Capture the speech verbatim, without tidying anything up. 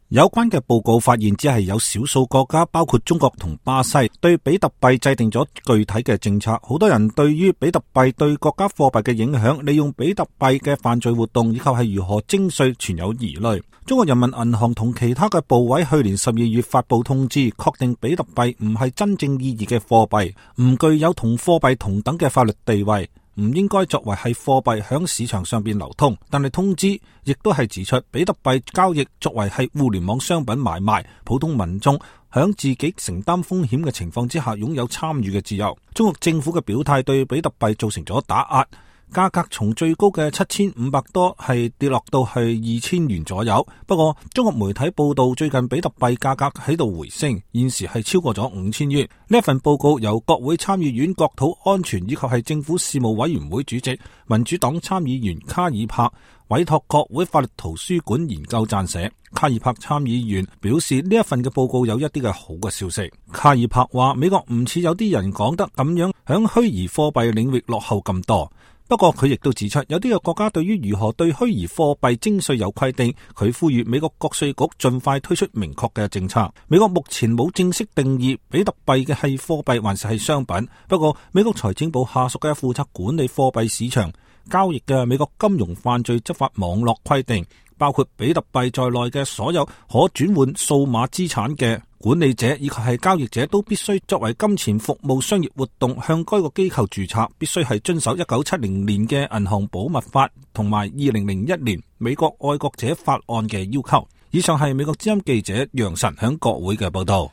有關嘅報告發現，只係有少數國家，包括中國同巴西，對比特幣制定咗具體嘅政策。好多人對於比特幣對國家貨幣嘅影響，利用比特幣嘅犯罪活動，以及係如何徵稅存有疑慮。中國人民銀行同其他嘅部委去年十二月發布通知，確定比特幣唔係真正意義嘅貨幣，唔具有同貨幣同等嘅法律地位，唔應該作為係貨幣響市場上邊流通。但係通知亦都係指出，比特幣交易作為係互聯網商品買賣，普通民眾響自己承擔風險嘅情況之下，擁有參與嘅自由。中國政府嘅表態對比特幣造成咗打壓，價格從最高嘅七千五百多係跌落到去二千元左右。不過中國媒體報道，最近比特幣價格喺度回升，現時係超過咗五千元。呢一份報告由國會參議院國土安全以及係政府事務委員會主席民主黨參議員卡爾柏委託國會法律圖書館研究撰寫。卡爾柏參議員表示，呢一份嘅報告有一啲嘅好嘅消息。卡爾柏話，美國唔似有啲人講得咁樣響虛擬貨幣領域落後咁多。不過佢亦都指出，有啲嘅國家對於如何對虛擬貨幣徵稅有規定，佢呼籲美國國稅局盡快推出明確嘅政策。美國目前冇正式定義比特幣嘅係貨幣還是係商品，不過美國財政部下屬嘅負責管理貨幣市場交易嘅美國金融犯罪執法網絡規定，包括比特幣在內嘅所有可轉換數碼資產嘅管理者以及係交易者都必須作為金錢服務商業活動向該個機構註冊，必須係遵守一九七零年嘅銀行保密法同埋二零零一年美國愛國者法案嘅要求。以上係美國之音記者楊晨響國會嘅報道。